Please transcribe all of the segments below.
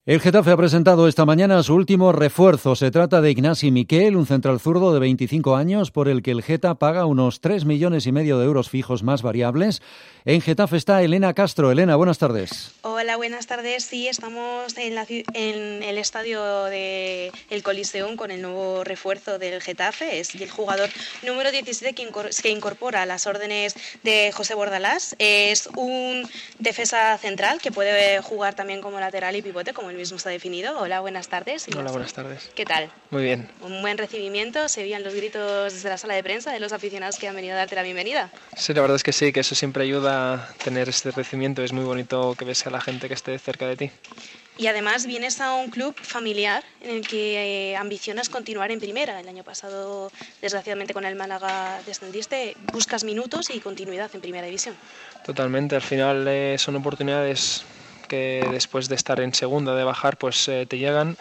El Getafe ha presentado esta mañana su último refuerzo. Se trata de Ignasi Miquel, un central zurdo de 25 años, por el que el Geta paga unos 3,5 millones de euros fijos más variables. En Getafe está Elena Castro. Elena, buenas tardes. Hola, buenas tardes. Sí, estamos en el estadio del Coliseum con el nuevo refuerzo del Getafe. Es el jugador número 17 que incorpora a las órdenes de José Bordalás. Es un defensa central que puede jugar también como lateral y pivote, como él mismo está definido. Hola, buenas tardes. Hola, buenas tardes. ¿Qué tal? Muy bien. Un buen recibimiento. Se oían los gritos desde la sala de prensa de los aficionados que han venido a darte la bienvenida. Sí, la verdad es que sí, que eso siempre ayuda a tener este recibimiento. Es muy bonito que ves a la gente que esté cerca de ti. Y además vienes a un club familiar en el que ambicionas continuar en primera. El año pasado, desgraciadamente, con el Málaga descendiste. Buscas minutos y continuidad en primera división. Totalmente. Al final son oportunidades que después de estar en segunda, de bajar, pues te llegan.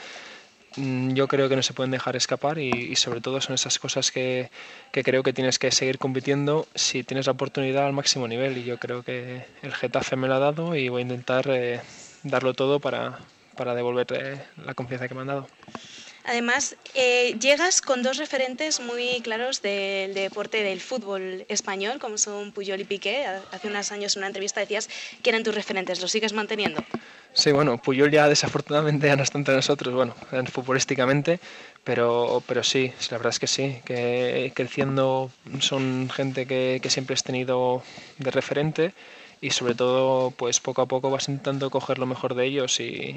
Yo creo que no se pueden dejar escapar y sobre todo son esas cosas que creo que tienes que seguir compitiendo si tienes la oportunidad al máximo nivel, y yo creo que el Getafe me lo ha dado y voy a intentar darlo todo para devolver la confianza que me han dado. Además, llegas con dos referentes muy claros del deporte del fútbol español, como son Puyol y Piqué. Hace unos años en una entrevista decías que eran tus referentes. ¿Los sigues manteniendo? Sí, bueno, Puyol ya desafortunadamente ya no está entre nosotros, bueno, futbolísticamente, pero sí, la verdad es que sí, que creciendo son gente que siempre has tenido de referente, y sobre todo pues poco a poco vas intentando coger lo mejor de ellos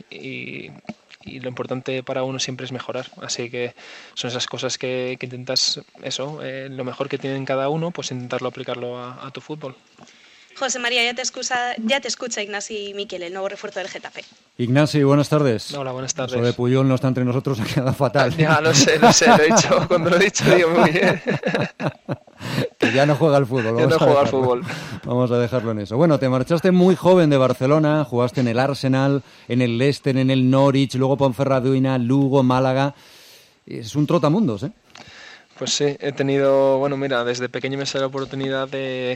y lo importante para uno siempre es mejorar, así que son esas cosas que intentas, eso, lo mejor que tienen cada uno, pues intentarlo aplicarlo a tu fútbol. José María, ya te escucha Ignasi Miquel, el nuevo refuerzo del Getafe. Ignasi, buenas tardes. Hola, buenas tardes. Eso de Puyol no está entre nosotros, ha quedado fatal. Ya, lo sé, lo he dicho, cuando lo he dicho digo muy bien. Que ya no juega al fútbol. Ya no juega al fútbol. Vamos a dejarlo en eso. Bueno, te marchaste muy joven de Barcelona, jugaste en el Arsenal, en el Leicester, en el Norwich, luego Ponferradina, Lugo, Málaga. Es un trotamundos, ¿eh? Pues sí, he tenido, bueno, mira, desde pequeño me salió la oportunidad de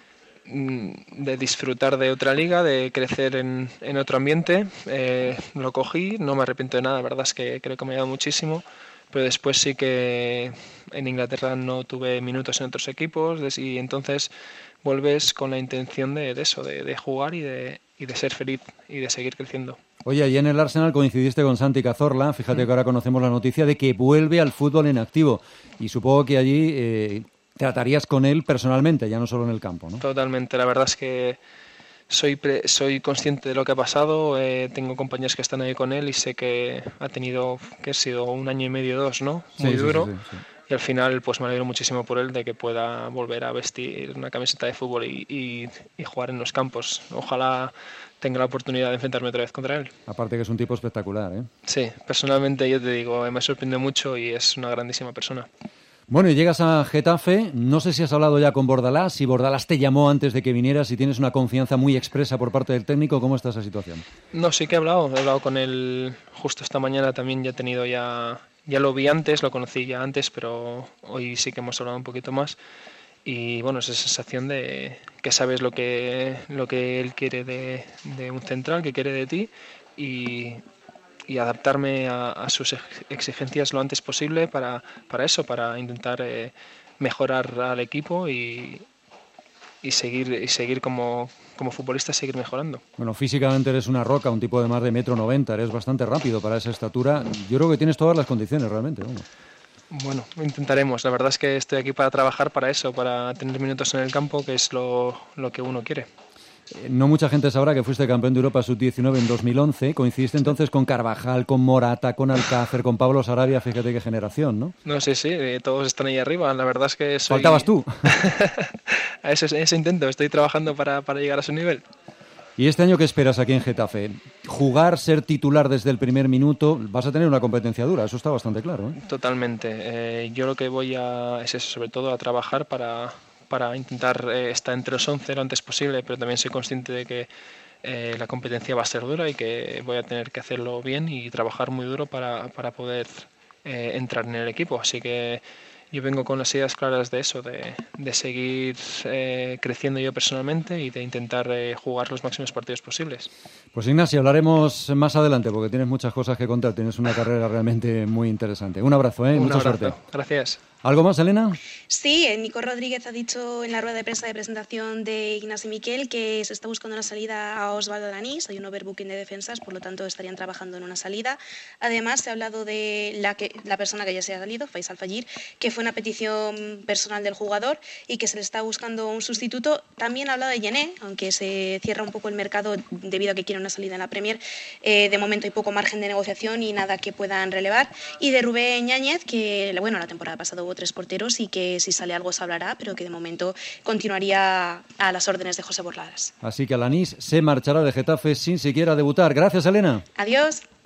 disfrutar de otra liga, de crecer en otro ambiente. Lo cogí, no me arrepiento de nada, la verdad es que creo que me ha ayudado muchísimo, pero después sí que en Inglaterra no tuve minutos en otros equipos, y entonces vuelves con la intención de eso, de jugar y de ser feliz y de seguir creciendo. Oye, y en el Arsenal coincidiste con Santi Cazorla. Fíjate que ahora conocemos la noticia de que vuelve al fútbol en activo, y supongo que allí tratarías con él personalmente, ya no solo en el campo, ¿no? Totalmente, la verdad es que soy consciente de lo que ha pasado, tengo compañeros que están ahí con él y sé que ha tenido, que ha sido 1 año y medio, 2, ¿no? Muy duro. Sí. Y al final pues me alegro muchísimo por él de que pueda volver a vestir una camiseta de fútbol y jugar en los campos. Ojalá tenga la oportunidad de enfrentarme otra vez contra él. Aparte que es un tipo espectacular, ¿eh? Sí, personalmente yo te digo, me sorprende mucho y es una grandísima persona. Bueno, y llegas a Getafe, no sé si has hablado ya con Bordalás, si Bordalás te llamó antes de que vinieras, si tienes una confianza muy expresa por parte del técnico, ¿cómo está esa situación? No, sí que he hablado con él justo esta mañana también, ya lo vi antes, lo conocí ya antes, pero hoy sí que hemos hablado un poquito más. Y bueno, esa sensación de que sabes lo que él quiere de un central, que quiere de ti, y adaptarme a sus exigencias lo antes posible para eso, para intentar mejorar al equipo y seguir como futbolista, seguir mejorando. Bueno, físicamente eres una roca, un tipo de más de 1,90 m, eres bastante rápido para esa estatura. Yo creo que tienes todas las condiciones realmente, ¿no? Bueno, intentaremos. La verdad es que estoy aquí para trabajar para eso, para tener minutos en el campo, que es lo que uno quiere. No mucha gente sabrá que fuiste campeón de Europa Sub-19 en 2011. Coincidiste entonces con Carvajal, con Morata, con Alcácer, con Pablo Sarabia. Fíjate qué generación, ¿no? No, sí, todos están ahí arriba. La verdad es que soy... Faltabas tú. A ese intento, estoy trabajando para llegar a su nivel. ¿Y este año qué esperas aquí en Getafe? Jugar, ser titular desde el primer minuto, vas a tener una competencia dura, eso está bastante claro, ¿eh? Totalmente. Yo lo que voy es eso, sobre todo a trabajar para intentar estar entre los 11 lo antes posible, pero también soy consciente de que la competencia va a ser dura y que voy a tener que hacerlo bien y trabajar muy duro para poder entrar en el equipo. Así que yo vengo con las ideas claras de eso, de seguir creciendo yo personalmente y de intentar jugar los máximos partidos posibles. Pues Ignacio, hablaremos más adelante porque tienes muchas cosas que contar, tienes una carrera realmente muy interesante. Un abrazo, mucha suerte. Gracias. ¿Algo más, Elena? Sí, Nico Rodríguez ha dicho en la rueda de prensa de presentación de Ignasi Miquel que se está buscando una salida a Osvaldo Alanís. Hay un overbooking de defensas, por lo tanto estarían trabajando en una salida. Además, se ha hablado de la persona que ya se ha salido, Faisal Fajir, que fue una petición personal del jugador y que se le está buscando un sustituto. También ha hablado de Yené, aunque se cierra un poco el mercado debido a que quiere una salida en la Premier. De momento hay poco margen de negociación y nada que puedan relevar. Y de Rubén Yáñez, que bueno, la temporada pasada hubo 3 porteros y que si sale algo se hablará, pero que de momento continuaría a las órdenes de José Borladas. Así que Alanís se marchará de Getafe sin siquiera debutar. Gracias, Elena. Adiós.